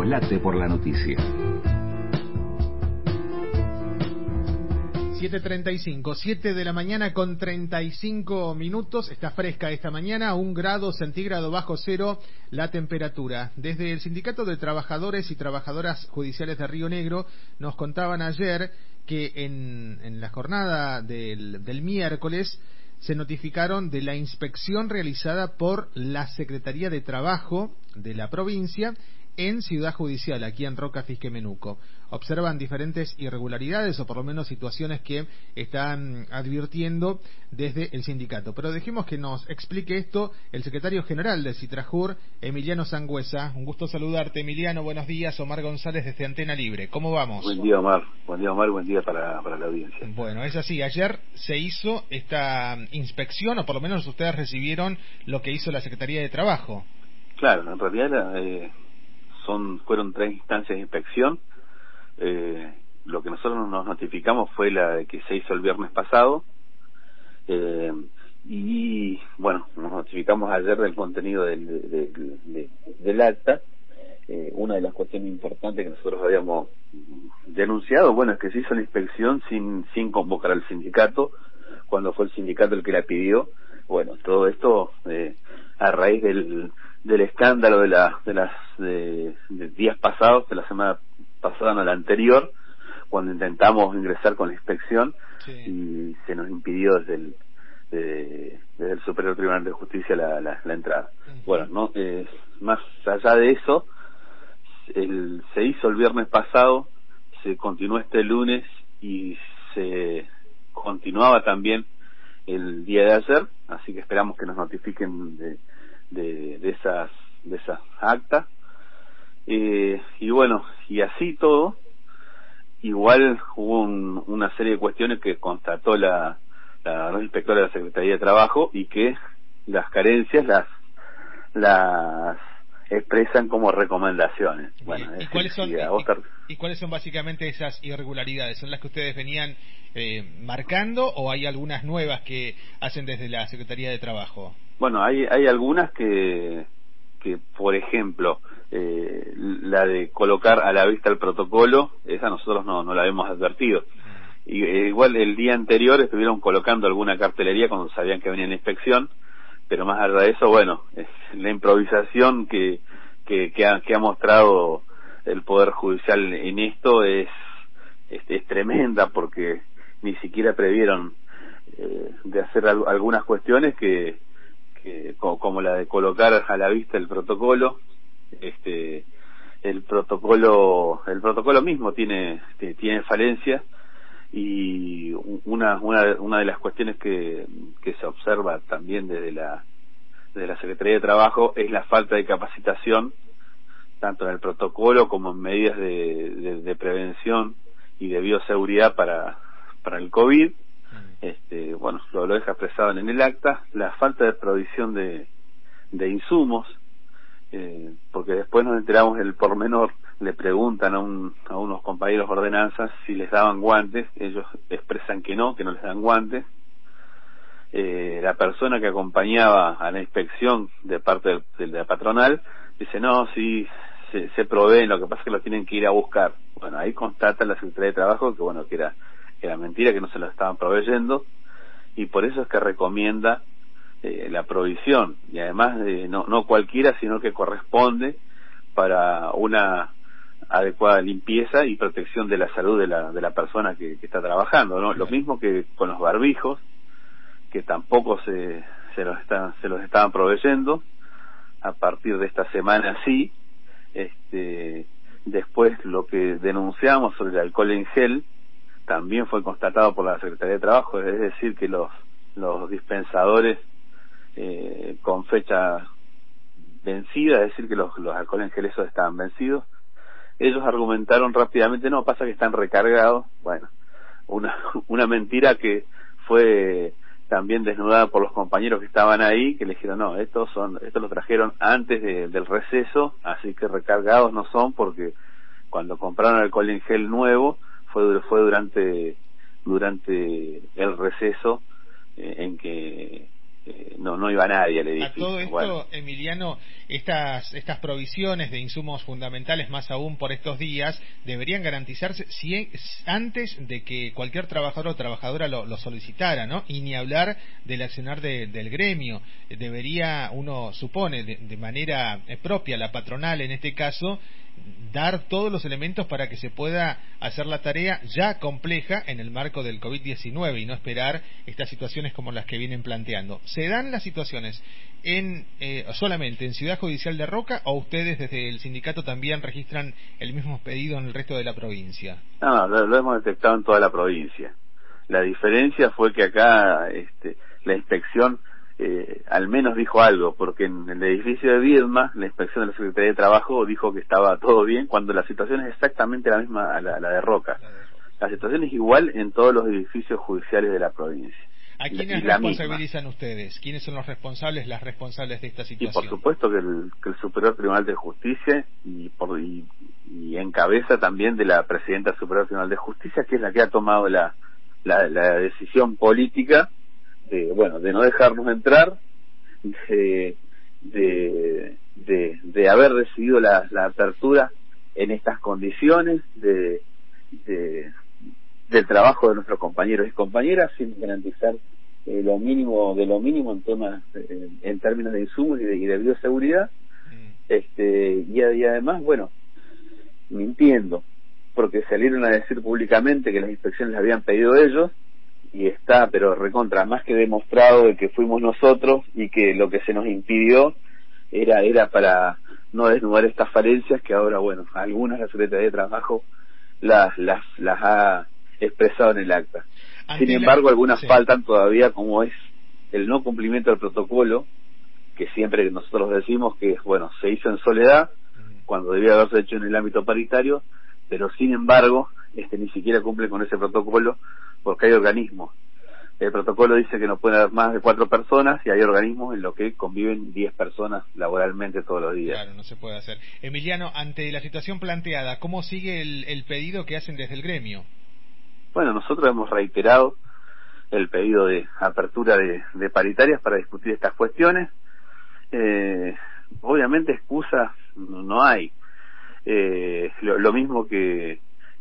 late por la noticia. 7:35, 7 de la mañana con 35 minutos. Está fresca esta mañana, 1 grado centígrado bajo cero la temperatura. Desde el Sindicato de Trabajadores y Trabajadoras Judiciales de Río Negro nos contaban ayer que en la jornada del miércoles se notificaron de la inspección realizada por la Secretaría de Trabajo de la provincia en Ciudad Judicial, aquí en Roca Fisquemenuco. Observan diferentes irregularidades o por lo menos situaciones que están advirtiendo desde el sindicato. Pero dejemos que nos explique esto el secretario general de Citrajur, Emiliano Sangüesa. Un gusto saludarte, Emiliano. Buenos días. Omar González desde Antena Libre. ¿Cómo vamos? Buen día, Omar. Buen día, Omar. Buen día para la audiencia. Bueno, es así. Ayer se hizo esta inspección, o por lo menos ustedes recibieron lo que hizo la Secretaría de Trabajo. Claro, en realidad fueron 3 instancias de inspección. Lo que nosotros nos notificamos fue la de que se hizo el viernes pasado, y bueno, nos notificamos ayer del contenido del acta. Una de las cuestiones importantes que nosotros habíamos denunciado, bueno, es que se hizo la inspección sin convocar al sindicato, cuando fue el sindicato el que la pidió. Bueno, todo esto a raíz del escándalo de días pasados, de la semana pasada, no la anterior, cuando intentamos ingresar con la inspección. Sí. Y se nos impidió desde el Superior Tribunal de Justicia la entrada. Uh-huh. Bueno, no más allá de eso, se hizo el viernes pasado, se continuó este lunes y se continuaba también el día de ayer, así que esperamos que nos notifiquen de esas actas. Y bueno, y así todo, igual hubo una serie de cuestiones que constató la inspectora de la Secretaría de Trabajo, y que las carencias las expresan como recomendaciones. Bueno, ¿Y cuáles son básicamente esas irregularidades? ¿Son las que ustedes venían marcando, o hay algunas nuevas que hacen desde la Secretaría de Trabajo? Bueno, hay algunas que por ejemplo, la de colocar a la vista el protocolo, esa nosotros no la habíamos advertido. Y igual el día anterior estuvieron colocando alguna cartelería cuando sabían que venía la inspección, pero más allá de eso, bueno, la improvisación que ha mostrado el Poder Judicial en esto es tremenda, porque ni siquiera previeron de hacer algunas cuestiones que como la de colocar a la vista el protocolo. El protocolo mismo tiene falencias, y una de las cuestiones que se observa también desde la Secretaría de Trabajo es la falta de capacitación, tanto en el protocolo como en medidas de prevención y de bioseguridad para el COVID. Bueno, lo deja expresado en el acta. La falta de provisión de insumos, porque después nos enteramos del pormenor. Le preguntan a unos compañeros de ordenanzas si les daban guantes. Ellos expresan que no les dan guantes. La persona que acompañaba a la inspección de parte de la patronal dice: no, sí, se proveen, lo que pasa es que lo tienen que ir a buscar. Bueno, ahí constata la Secretaría de Trabajo que bueno, que era mentira, que no se lo estaban proveyendo, y por eso es que recomienda la provisión, y además no cualquiera, sino que corresponde para una adecuada limpieza y protección de la salud de la persona que está trabajando, ¿no? Lo mismo que con los barbijos, que tampoco se los estaban proveyendo. A partir de esta semana sí. Después, lo que denunciamos sobre el alcohol en gel también fue constatado por la Secretaría de Trabajo, es decir, que los dispensadores con fecha vencida, es decir, que los alcohol en gel esos estaban vencidos. Ellos argumentaron rápidamente: no, pasa que están recargados. Bueno, una mentira que fue también desnudada por los compañeros que estaban ahí, que le dijeron: no, estos lo trajeron antes del receso, así que recargados no son, porque cuando compraron alcohol en gel nuevo fue durante el receso, en que no iba nadie al A todo edificio. esto, Bueno. Emiliano, estas provisiones de insumos fundamentales, más aún por estos días, deberían garantizarse antes de que cualquier trabajador o trabajadora lo solicitara, ¿no? Y ni hablar del accionar del gremio. Debería, uno supone, de manera propia, la patronal en este caso, dar todos los elementos para que se pueda hacer la tarea ya compleja en el marco del COVID-19 y no esperar estas situaciones como las que vienen planteando. ¿Se dan las situaciones solamente en Ciudad Judicial de Roca o ustedes desde el sindicato también registran el mismo pedido en el resto de la provincia? No, lo hemos detectado en toda la provincia. La diferencia fue que acá la inspección al menos dijo algo, porque en el edificio de Viedma la inspección de la Secretaría de Trabajo dijo que estaba todo bien, cuando la situación es exactamente la misma a la de Roca. La situación es igual en todos los edificios judiciales de la provincia. ¿A quiénes responsabilizan ustedes? ¿Quiénes son los responsables, las responsables de esta Y por situación? supuesto que el Superior Tribunal de Justicia y en cabeza también de la Presidenta del Superior Tribunal de Justicia, que es la que ha tomado la decisión política de no dejarnos entrar, de haber decidido la apertura en estas condiciones del trabajo de nuestros compañeros y compañeras, sin garantizar lo mínimo de lo mínimo en temas en términos de insumos y de bioseguridad, y además, bueno, mintiendo, porque salieron a decir públicamente que las inspecciones las habían pedido ellos, y está, pero recontra, más que demostrado de que fuimos nosotros y que lo que se nos impidió era para no desnudar estas falencias que ahora, bueno, algunas la Secretaría de Trabajo las ha expresado en el acta. Sin embargo, algunas faltan todavía, como es el no cumplimiento del protocolo, que siempre nosotros decimos que, bueno, se hizo en soledad, cuando debía haberse hecho en el ámbito paritario, pero sin embargo, ni siquiera cumple con ese protocolo, porque hay organismos. El protocolo dice que no pueden haber más de 4 personas y hay organismos en los que conviven 10 personas laboralmente todos los días. Claro, no se puede hacer. Emiliano, ante la situación planteada, ¿cómo sigue el pedido que hacen desde el gremio? Bueno, nosotros hemos reiterado el pedido de apertura de paritarias para discutir estas cuestiones. Obviamente excusas no hay. Lo mismo que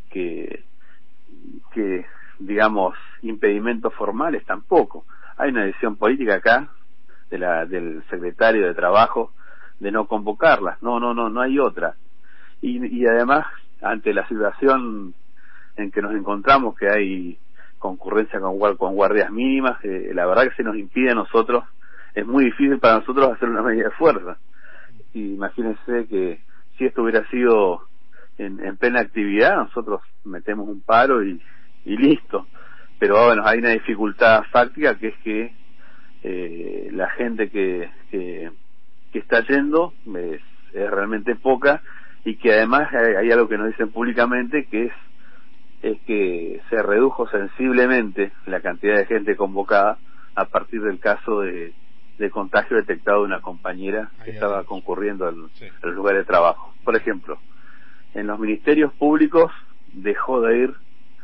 digamos impedimentos formales tampoco. Hay una decisión política acá del secretario de Trabajo de no convocarlas. No hay otra. Y además, ante la situación en que nos encontramos, que hay concurrencia con guardias mínimas, la verdad que se nos impide a nosotros, es muy difícil para nosotros hacer una medida de fuerza. Y imagínense que si esto hubiera sido en plena actividad, nosotros metemos un paro y listo. Pero bueno, hay una dificultad fáctica, que es que la gente que está yendo es realmente poca, y que además hay algo que nos dicen públicamente, que es que se redujo sensiblemente la cantidad de gente convocada a partir del caso de contagio detectado de una compañera que estaba concurriendo al lugar de trabajo. Por ejemplo, en los ministerios públicos dejó de ir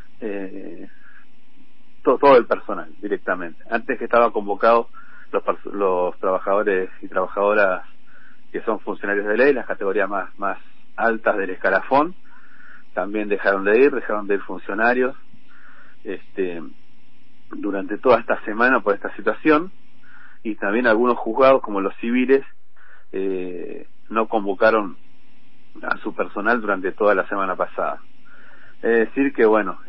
todo el personal directamente. Antes, que estaba convocado los trabajadores y trabajadoras que son funcionarios de ley, las categorías más altas del escalafón, también dejaron de ir funcionarios durante toda esta semana por esta situación, y también algunos juzgados, como los civiles, no convocaron a su personal durante toda la semana pasada. Es decir que, bueno,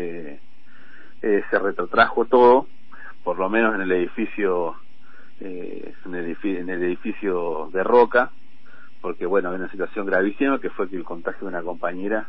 se retrotrajo todo, por lo menos en el edificio en el edificio de Roca, porque, bueno, había una situación gravísima, que fue que el contagio de una compañera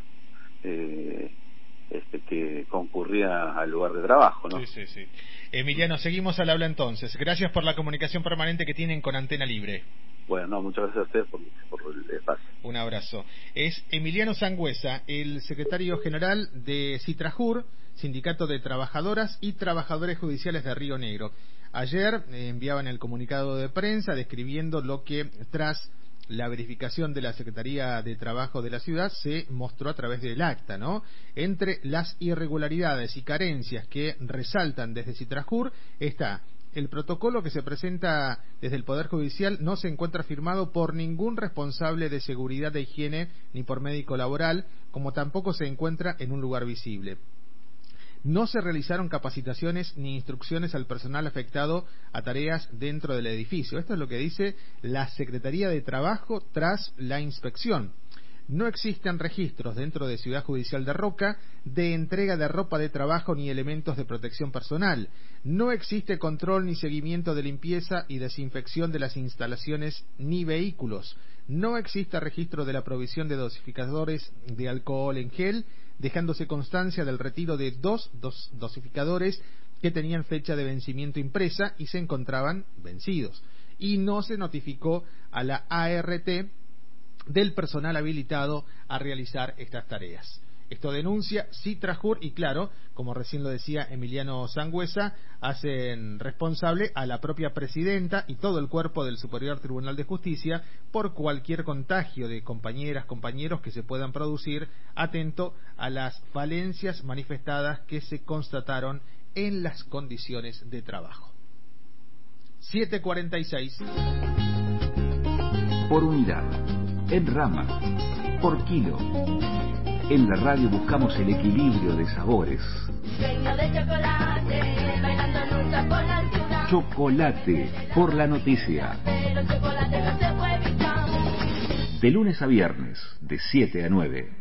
que concurría al lugar de trabajo, ¿no? Sí. Emiliano, seguimos al habla entonces. Gracias por la comunicación permanente que tienen con Antena Libre. Bueno, no, muchas gracias a ustedes por el espacio. Un abrazo. Es Emiliano Sangüesa, el secretario general de Citrajur, Sindicato de Trabajadoras y Trabajadores Judiciales de Río Negro. Ayer enviaban el comunicado de prensa describiendo lo que, tras la verificación de la Secretaría de Trabajo de la ciudad, se mostró a través del acta, ¿no? Entre las irregularidades y carencias que resaltan desde Citrajur está El protocolo que se presenta desde el Poder Judicial no se encuentra firmado por ningún responsable de seguridad e higiene ni por médico laboral, como tampoco se encuentra en un lugar visible. No se realizaron capacitaciones ni instrucciones al personal afectado a tareas dentro del edificio. Esto es lo que dice la Secretaría de Trabajo tras la inspección. No existen registros dentro de Ciudad Judicial de Roca de entrega de ropa de trabajo ni elementos de protección personal. No existe control ni seguimiento de limpieza y desinfección de las instalaciones ni vehículos. No existe registro de la provisión de dosificadores de alcohol en gel, dejándose constancia del retiro de dos dosificadores que tenían fecha de vencimiento impresa y se encontraban vencidos. Y no se notificó a la ART del personal habilitado a realizar estas tareas. Esto denuncia Citrajur y claro, como recién lo decía Emiliano Sangüesa, hacen responsable a la propia presidenta y todo el cuerpo del Superior Tribunal de Justicia por cualquier contagio de compañeras, compañeros que se puedan producir, atento a las falencias manifestadas que se constataron en las condiciones de trabajo. 7:46. Por unidad, en rama, por kilo. En la radio buscamos el equilibrio de sabores. Chocolate por la noticia. De lunes a viernes, de 7 a 9.